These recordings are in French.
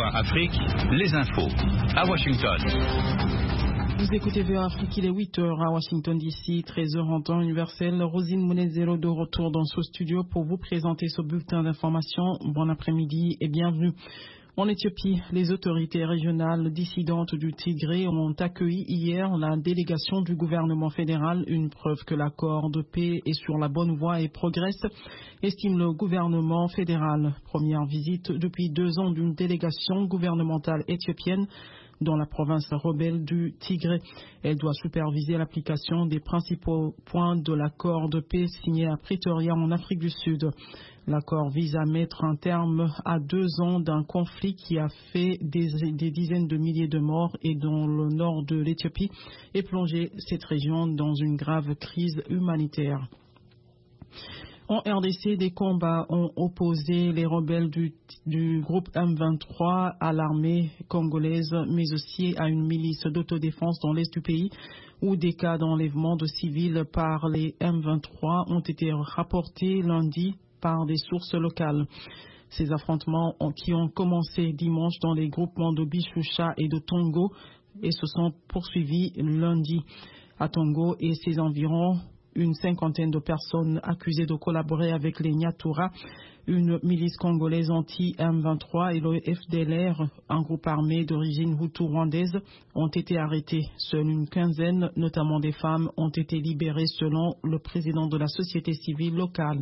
VOA Afrique, les infos. À Washington. Vous écoutez VOA Afrique, il est 8h à Washington DC, 13h en temps universel. Rosine Monezero de retour dans ce studio pour vous présenter ce bulletin d'information. Bon après-midi et bienvenue. En Éthiopie, les autorités régionales dissidentes du Tigré ont accueilli hier la délégation du gouvernement fédéral, une preuve que l'accord de paix est sur la bonne voie et progresse, estime le gouvernement fédéral. Première visite depuis 2 ans d'une délégation gouvernementale éthiopienne dans la province rebelle du Tigré. Elle doit superviser l'application des principaux points de l'accord de paix signé à Pretoria en Afrique du Sud. L'accord vise à mettre un terme à 2 ans d'un conflit qui a fait des dizaines de milliers de morts et dont le nord de l'Éthiopie est plongé cette région dans une grave crise humanitaire. En RDC, des combats ont opposé les rebelles du groupe M23 à l'armée congolaise, mais aussi à une milice d'autodéfense dans l'est du pays, où des cas d'enlèvement de civils par les M23 ont été rapportés lundi par des sources locales. Ces affrontements qui ont commencé dimanche dans les groupements de Bishusha et de Tongo et se sont poursuivis lundi. À Tongo et ses environs, une 50aine de personnes accusées de collaborer avec les Nyatura, une milice congolaise anti-M23 et le FDLR, un groupe armé d'origine hutu-rwandaise, ont été arrêtés. Seule une quinzaine, notamment des femmes, ont été libérées selon le président de la société civile locale.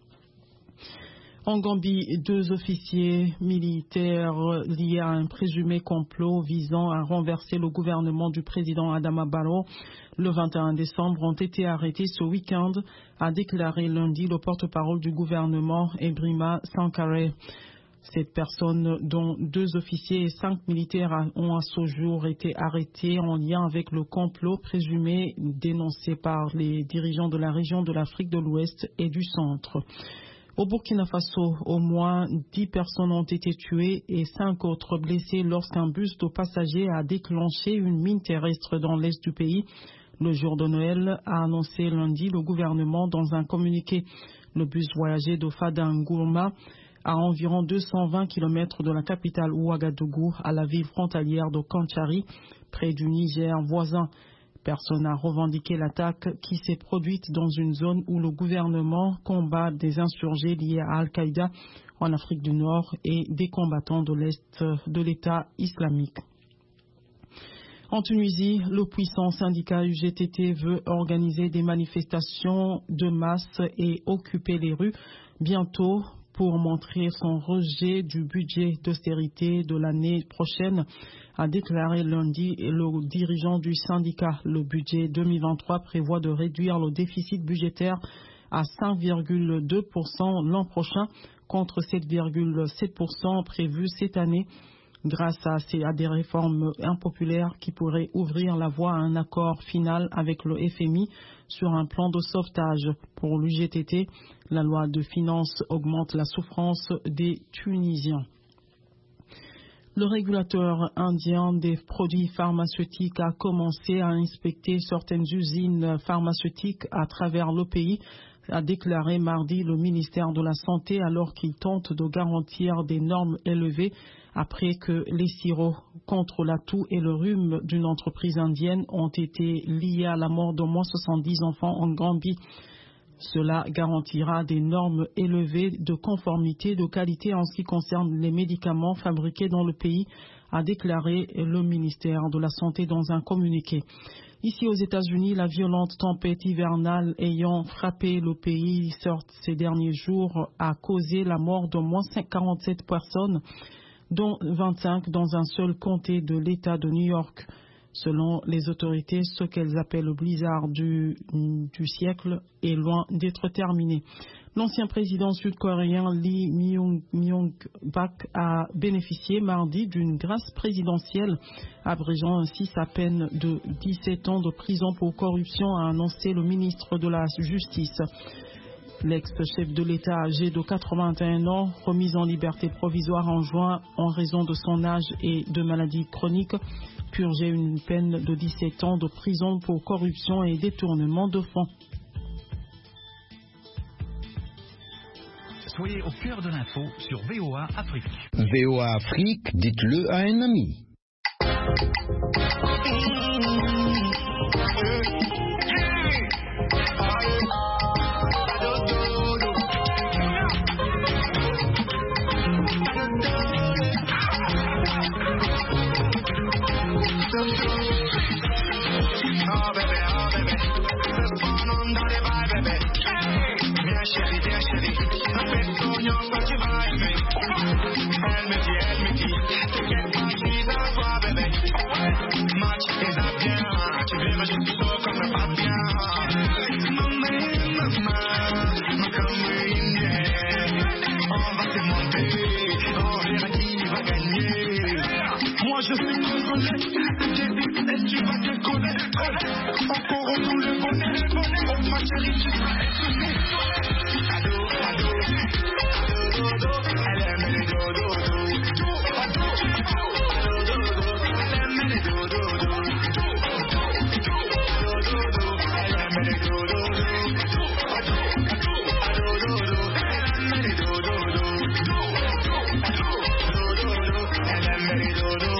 En Gambie, 2 officiers militaires liés à un présumé complot visant à renverser le gouvernement du président Adama Barrow le 21 décembre ont été arrêtés ce week-end, a déclaré lundi le porte-parole du gouvernement Ebrima Sankare. Cette personne, dont 2 officiers et 5 militaires ont à ce jour été arrêtés en lien avec le complot présumé dénoncé par les dirigeants de la région de l'Afrique de l'Ouest et du Centre. Au Burkina Faso, au moins 10 personnes ont été tuées et 5 autres blessées lorsqu'un bus de passagers a déclenché une mine terrestre dans l'est du pays. Le jour de Noël, a annoncé lundi le gouvernement dans un communiqué. Le bus voyageait de Fadingourma à environ 220 km de la capitale Ouagadougou à la ville frontalière de Kanchari, près du Niger voisin. Personne n'a revendiqué l'attaque qui s'est produite dans une zone où le gouvernement combat des insurgés liés à Al-Qaïda en Afrique du Nord et des combattants de l'Est de l'État islamique. En Tunisie, le puissant syndicat UGTT veut organiser des manifestations de masse et occuper les rues bientôt pour montrer son rejet du budget d'austérité de l'année prochaine, a déclaré lundi le dirigeant du syndicat. Le budget 2023 prévoit de réduire le déficit budgétaire à 5,2% l'an prochain contre 7,7% prévu cette année, grâce à des réformes impopulaires qui pourraient ouvrir la voie à un accord final avec le FMI sur un plan de sauvetage. Pour l'UGTT, la loi de finances augmente la souffrance des Tunisiens. Le régulateur indien des produits pharmaceutiques a commencé à inspecter certaines usines pharmaceutiques à travers le pays, a déclaré mardi le ministère de la Santé alors qu'il tente de garantir des normes élevées après que les sirops contre la toux et le rhume d'une entreprise indienne ont été liés à la mort d'au moins 70 enfants en Gambie. Cela garantira des normes élevées de conformité, de qualité en ce qui concerne les médicaments fabriqués dans le pays, a déclaré le ministère de la Santé dans un communiqué. Ici aux États-Unis, la violente tempête hivernale ayant frappé le pays ces derniers jours a causé la mort d'au moins 47 personnes, dont 25 dans un seul comté de l'État de New York. Selon les autorités, ce qu'elles appellent le blizzard du siècle est loin d'être terminé. L'ancien président sud-coréen Lee Myung-bak a bénéficié mardi d'une grâce présidentielle, abrégeant ainsi sa peine de 17 ans de prison pour corruption, a annoncé le ministre de la Justice. L'ex-chef de l'État âgé de 81 ans, remis en liberté provisoire en juin en raison de son âge et de maladies chroniques, purgeait une peine de 17 ans de prison pour corruption et détournement de fonds. Soyez au cœur de l'info sur VOA Afrique. VOA Afrique, dites-le à un ami. Moi je suis désolé, et tu vas te connaître. Encore on nous le connaît. Oh ma chérie, tu seras étonnée. Ado, ado, dodo, elle aime les dodo. Ado, dodo, elle aime les dodo. Elle aime les dodo. Ado, dodo, elle aime les dodo. Elle aime les dodo.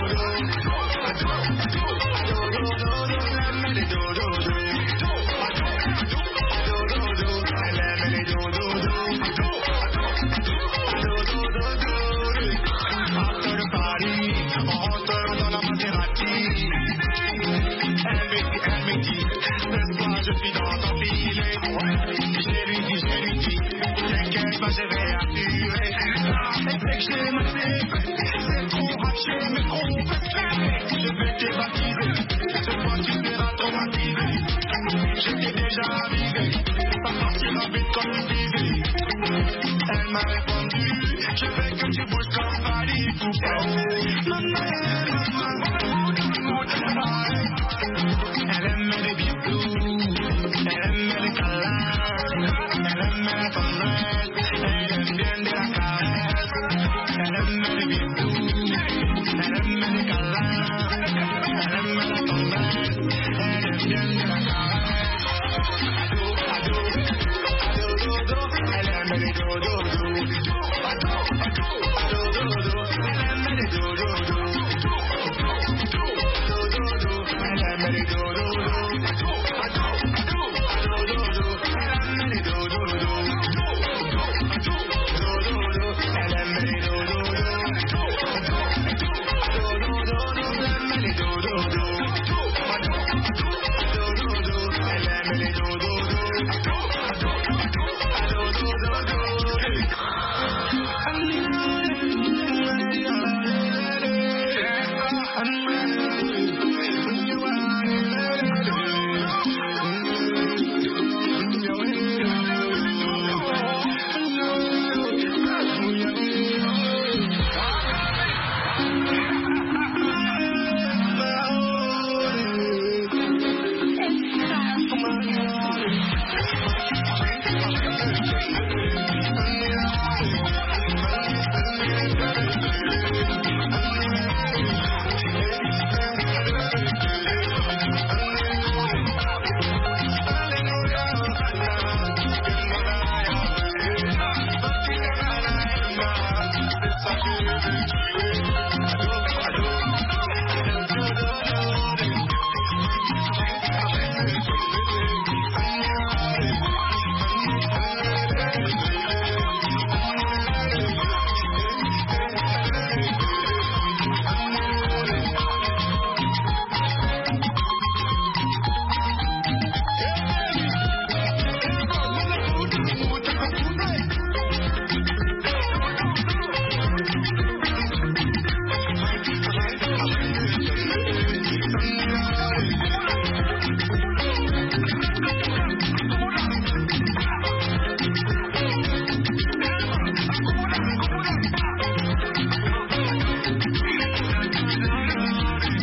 Elle m'a répondu, je veux que tu bouges comme Paris Elle aime les bijoux, elle aime les câlins, elle aime la tendresse, elle aime bien de la caresse. Elle aime les bijoux, elle aime les câlins, elle aime la tendresse, elle aime bien de la caresse. Ado, ado, ado, dodo, elle aime les dodo. Ado, ado, ado, dodo, elle aime les dodo. Elle aime les dodo. Ado, ado, ado, dodo, elle aime les dodo. Elle aime les dodo.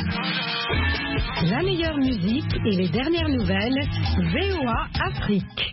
La meilleure musique et les dernières nouvelles, VOA Afrique.